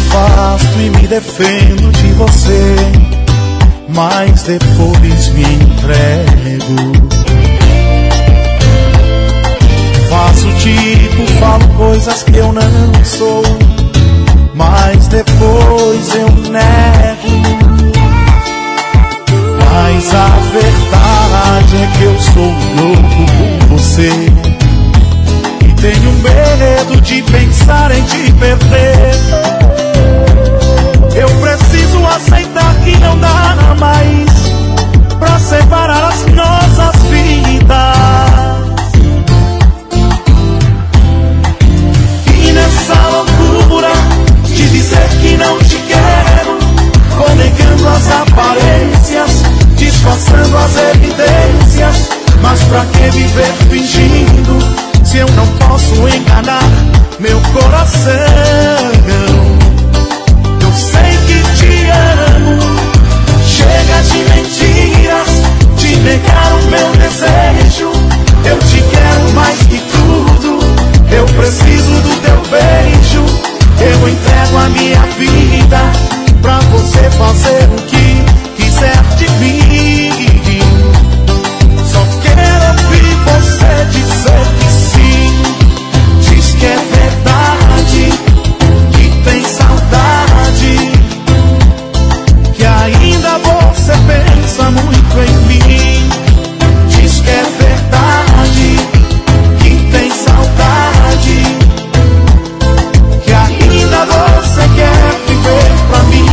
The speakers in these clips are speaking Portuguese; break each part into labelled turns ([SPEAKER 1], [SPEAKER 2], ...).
[SPEAKER 1] afasto e me defendo de você, mas depois me entrego. Faço tipo, falo coisas que eu não sou, mas depois eu nego. Mas a verdade é que eu sou louco por você e tenho medo de pensar em te perder. Eu preciso aceitar que não dá mais pra separar as nossas vidas. E nessa loucura de dizer que não te quero, vou negando as aparências, disfarçando as evidências. Mas pra que viver fingindo, se eu não posso enganar meu coração? Eu sei que te amo, chega de mentiras, de negar o meu desejo. Eu te quero mais que tudo, eu preciso do teu beijo. Eu entrego a minha vida pra você fazer o que quiser de mim. Só quero ouvir você dizer que sim. Diz que é verdade, que tem saudade, que ainda você pensa muito em mim. Diz que é verdade, que tem saudade, que ainda você quer viver pra mim.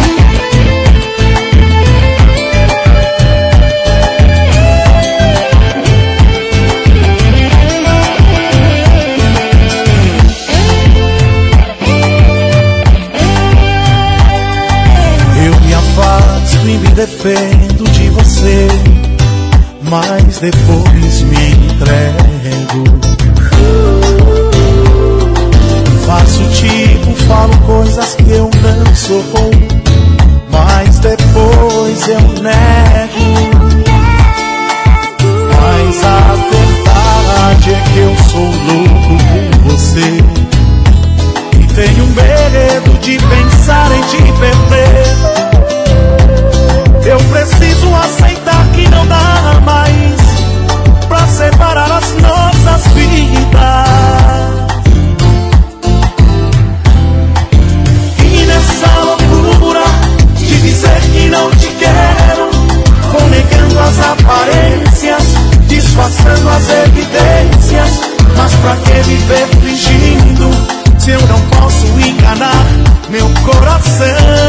[SPEAKER 1] E me defendo de você, mas depois me entrego. Faço tipo, falo coisas que eu não sou, mas depois eu nego. Mas a verdade é que eu sou louco por você e tenho medo de pensar em te perder. Eu preciso aceitar que não dá mais pra separar as nossas vidas. E nessa loucura de dizer que não te quero, vou negando as aparências, disfarçando as evidências. Mas pra que viver fingindo, se eu não posso enganar meu coração?